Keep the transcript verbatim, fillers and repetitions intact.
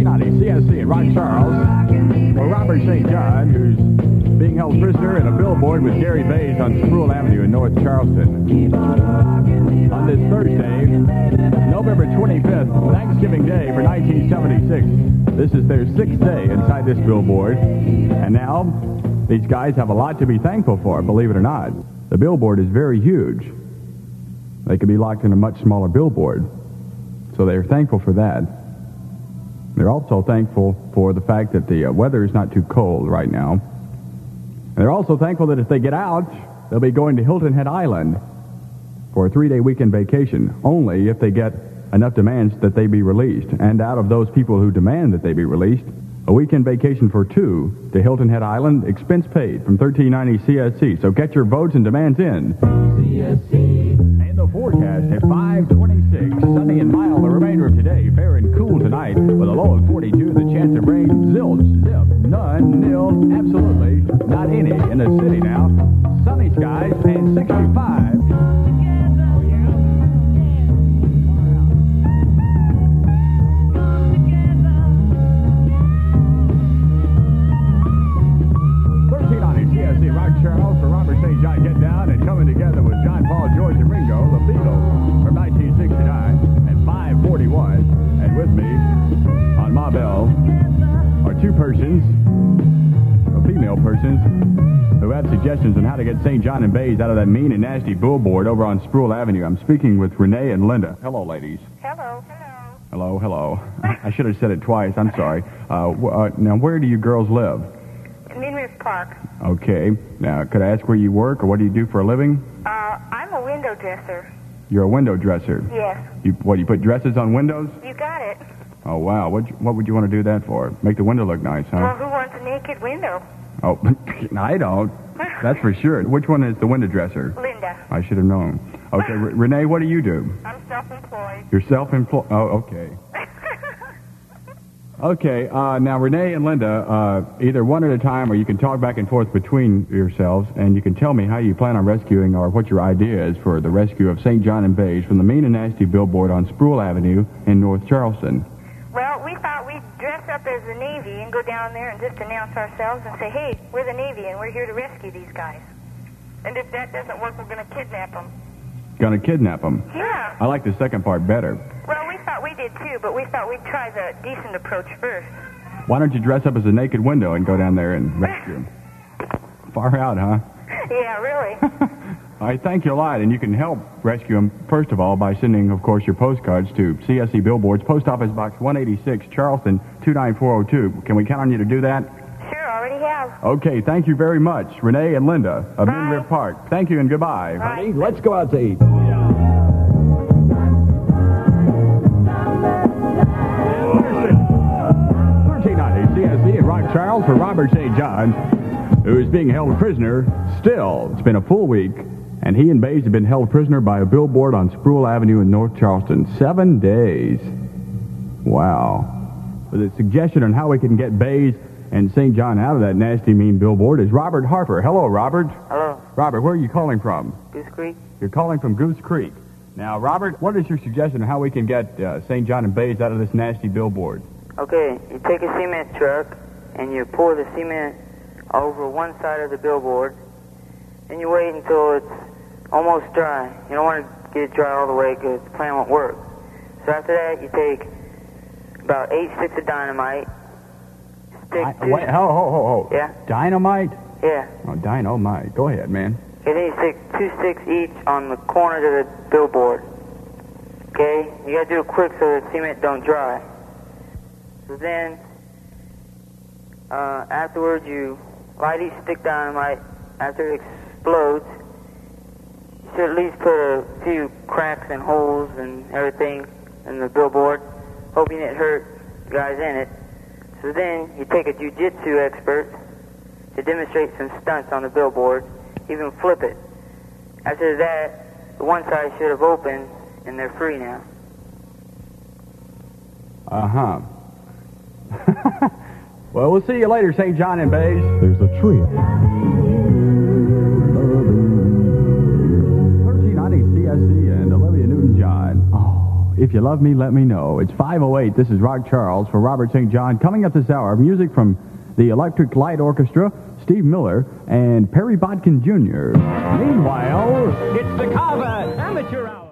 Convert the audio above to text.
ninety C S C in Rock Charles for Robert Saint John, who's being held prisoner in a billboard with Gary Bays on Sproul Avenue in North Charleston. On this Thursday, November twenty-fifth, Thanksgiving Day for nineteen seventy-six. This is their sixth day inside this billboard. And now, these guys have a lot to be thankful for, believe it or not. The billboard is very huge. They could be locked in a much smaller billboard. So they're thankful for that. They're also thankful for the fact that the uh, weather is not too cold right now. And they're also thankful that if they get out, they'll be going to Hilton Head Island for a three-day weekend vacation, only if they get enough demands that they be released. And out of those people who demand that they be released, a weekend vacation for two to Hilton Head Island, expense paid from thirteen ninety C S C. So get your votes and demands in. C S C. And the forecast at five twenty-six. Sunny and mild the remainder of today. Fair and cool tonight with a low of forty-two. The chance of rain, zilch, zip, none, nil, absolutely not any in the city now. Sunny skies and sixty-five. Charles for Robert Saint John Get Down, and coming together with John Paul, George, and Ringo, the Beatles from nineteen sixty-nine and five forty-one. And with me on my bell are two persons, or female persons, who have suggestions on how to get Saint John and Bays out of that mean and nasty billboard over on Sproul Avenue. I'm speaking with Renee and Linda. Hello, ladies. Hello. Hello. Hello, hello. I should have said it twice. I'm sorry. Uh, w- uh, now, where do you girls live? Minworth Park. Okay. Now, could I ask where you work, or what do you do for a living? Uh, I'm a window dresser. You're a window dresser? Yes. You, what, you put dresses on windows? You got it. Oh, wow. What what would you want to do that for? Make the window look nice, huh? Well, who wants a naked window? Oh, I don't. That's for sure. Which one is the window dresser? Linda. I should have known. Okay, R- Renee, what do you do? I'm self-employed. You're self-employed? Oh, okay. Okay, uh, now Renee and Linda, uh, either one at a time, or you can talk back and forth between yourselves, and you can tell me how you plan on rescuing, or what your idea is for the rescue of Saint John and Bays from the mean and nasty billboard on Sproul Avenue in North Charleston. Well, we thought we'd dress up as the Navy and go down there and just announce ourselves and say, hey, we're the Navy and we're here to rescue these guys. And if that doesn't work, we're going to kidnap them. Gonna kidnap them? Yeah. I like the second part better. Well, we thought we did too, but we thought we'd try the decent approach first. Why don't you dress up as a naked window and go down there and rescue them? Far out, huh? Yeah, really. I thank you a lot, and you can help rescue them, first of all, by sending, of course, your postcards to C S C Billboards, Post Office Box one eighty-six, Charleston, two nine four oh two. Can we count on you to do that? Sure, already have. Okay, thank you very much, Renee and Linda of Bye. Minworth Park. Thank you and goodbye. Bye. Honey, let's go out to eat. thirteen ninety C S C in Rock Charles for Robert Saint John, who is being held prisoner still. It's been a full week, and he and Bays have been held prisoner by a billboard on Sproul Avenue in North Charleston. Seven days. Wow. With a suggestion on how we can get Bays and Saint John out of that nasty, mean billboard is Robert Harper. Hello, Robert. Hello. Robert, where are you calling from? Goose Creek. You're calling from Goose Creek. Now, Robert, what is your suggestion on how we can get uh, Saint John and Bays out of this nasty billboard? Okay, you take a cement truck and you pour the cement over one side of the billboard, and you wait until it's almost dry. You don't want to get it dry all the way because the plan won't work. So after that, you take about eight sticks of dynamite. Stick I, two. wait, ho, ho, ho, ho. Yeah. Dynamite? Yeah. Oh, dynamite. Go ahead, man. And then you stick two sticks each on the corners of the billboard. Okay? You gotta do it quick so the cement don't dry. So then, uh, afterwards you light each stick dynamite. After it explodes, you should at least put a few cracks and holes and everything in the billboard, hoping it hurt the guys in it. So then you take a jiu-jitsu expert to demonstrate some stunts on the billboard, even flip it. After that, the one side should have opened and they're free now. Uh-huh. Well, we'll see you later, Saint John and Bays. There's a tree. thirteen ninety C S C and Olivia Newton-John. Oh, If you love me, let me know. It's five oh eight. This is Rock Charles for Robert Saint John. Coming up this hour, music from the Electric Light Orchestra, Steve Miller, and Perry Bodkin Junior Meanwhile, It's the Carver Amateur Hour.